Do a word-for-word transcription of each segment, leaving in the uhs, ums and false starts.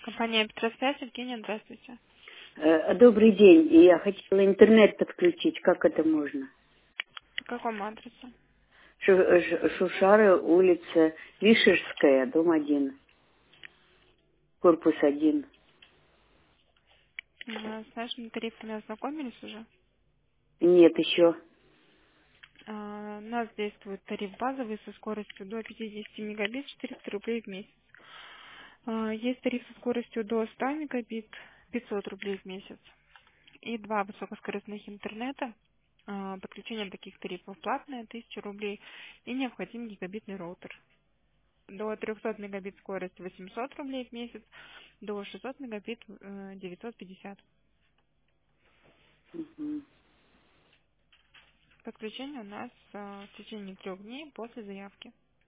Компания Петросвязь, Евгения, здравствуйте. Э, Добрый день. Я хотела интернет подключить. Как это можно? По какому адресу? Шу- Ш- Шушары, улица Вишерская, дом один, корпус один. М, С нашими тарифами ознакомились уже? Нет, еще. А, У нас действует тариф базовый со скоростью до пятидесяти мегабит, четыреста рублей в месяц. А, Есть тариф со скоростью до ста мегабит, пятьсот рублей в месяц. И два высокоскоростных интернета. А, Подключение таких тарифов платное, тысяча рублей. И необходим гигабитный роутер. До трехсот мегабит скорость восемьсот рублей в месяц, до шестисот мегабит э, девятьсот пятьдесят. Мгм, Подключение у нас а, в течение трех дней после заявки.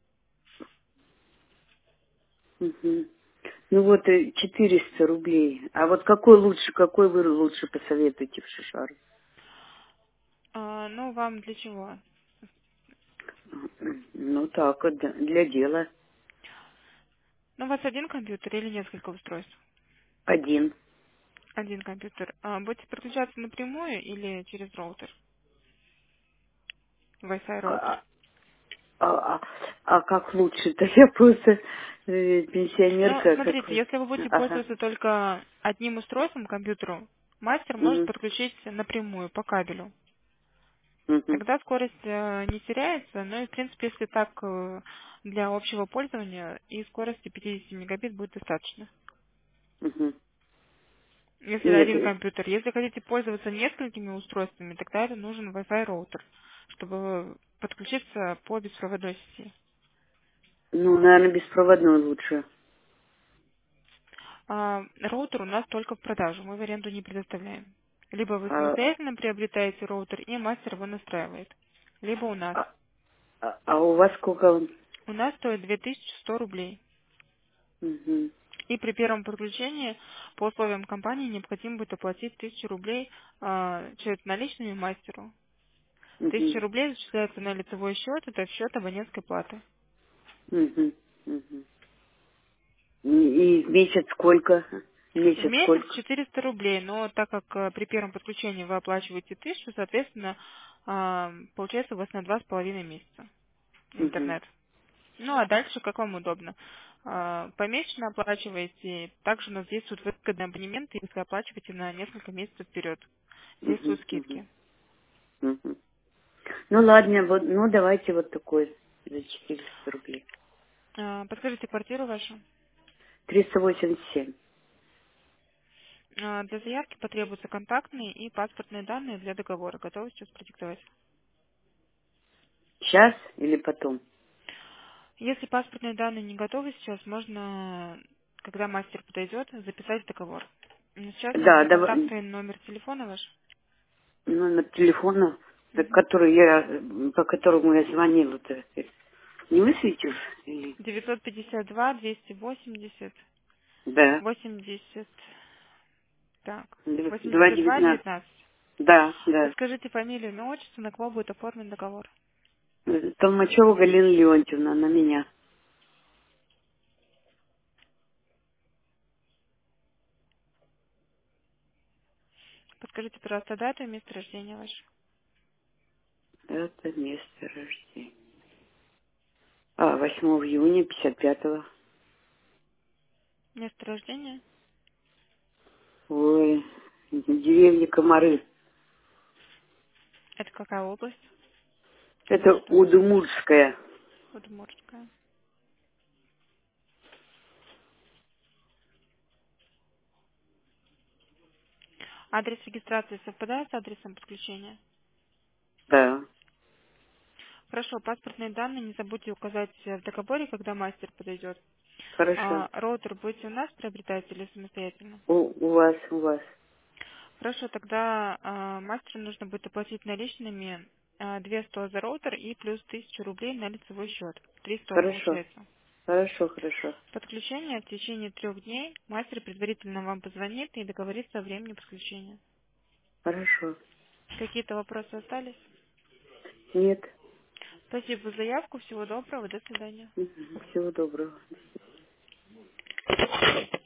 мгм. Ну вот э, четыреста рублей. А вот какой лучше, какой вы лучше посоветуете в Шушары? А, ну, вам для чего? Ну так, вот, да, для дела. Ну, у вас один компьютер или несколько устройств? Один. Один компьютер. А, будете подключаться напрямую или через роутер? Wi-Fi роутер. А, а- а- а как лучше-то? Я просто э, Ну, пенсионерка смотрите, какой. если вы будете Ага. пользоваться только одним устройством, компьютером, мастер может Мгм, подключить напрямую по кабелю. мгм, Тогда скорость э, не теряется, но и, в принципе, если так э, для общего пользования и скорости пятьдесят мегабит будет достаточно. мгм. Если Нет, один э, компьютер. Если хотите пользоваться несколькими устройствами, тогда это нужен Wi-Fi роутер, чтобы подключиться по беспроводной сети. ну, наверное, беспроводной лучше. А, роутер у нас только в продажу, мы в аренду не предоставляем. Либо вы А, самостоятельно приобретаете роутер, и мастер его настраивает. Либо у нас. а, а- а у вас сколько он? У нас стоит две тысячи сто рублей. Мгм, И при первом подключении по условиям компании необходимо будет оплатить тысячу рублей а, через наличными мастеру. Тысяча мгм, рублей зачисляется на лицевой счет, это в счет абонентской платы. мгм, мгм. И и в месяц сколько? В В месяц месяц сколько? четыреста рублей, но так как э, при первом подключении вы оплачиваете тысячу, соответственно, а, получается у вас на два с половиной месяца Мгм, интернет. Ну а дальше как вам удобно. А, Помесячно оплачиваете, также у нас действуют выгодные абонементы, если оплачиваете на несколько месяцев вперед. мгм, Действуют мгм, скидки. мгм. Ну ладно, вот, ну давайте вот такой за четыреста рублей. А, Подскажите квартиру вашу. Триста восемьдесят семь. А, Для заявки потребуются контактные и паспортные данные для договора. Готовы сейчас продиктовать? Сейчас или потом? Если паспортные данные не готовы сейчас, можно, когда мастер подойдет, записать договор. Но сейчас Да, нужен давай, контактный номер телефона ваш. номер телефона, э, Мгм. который я, э, по которому я звонила-то. Не высветишь? Или- девятьсот пятьдесят два двести восемьдесят Да. восемьдесят, так, Два восемьдесят два девятнадцать. девятнадцать. Да, да. Подскажите фамилию, имя, отчество, на кого будет оформлен договор. Толмачева Галина Леонтьевна на меня. Подскажите, пожалуйста, дату и место рождения ваше. Это место рождения. А, восьмого июня пятьдесят пятого. Место рождения? Ой, деревня Комары. Это какая область? Это Что? Удмуртская. Удмуртская. Адрес регистрации совпадает с адресом подключения? Да. Хорошо, паспортные данные не забудьте указать в договоре, когда мастер подойдет. Хорошо. А, роутер будете у нас приобретать или самостоятельно? У, у вас, у вас. Хорошо, тогда а, мастеру нужно будет оплатить наличными а, две сто за роутер и плюс тысячу рублей на лицевой счет. триста Хорошо. получается. Хорошо, хорошо. Подключение в течение трех дней. Мастер предварительно вам позвонит и договорится о времени подключения. Хорошо. Какие-то вопросы остались? Нет. Спасибо за заявку. Всего доброго. До свидания. Мгм. Всего доброго.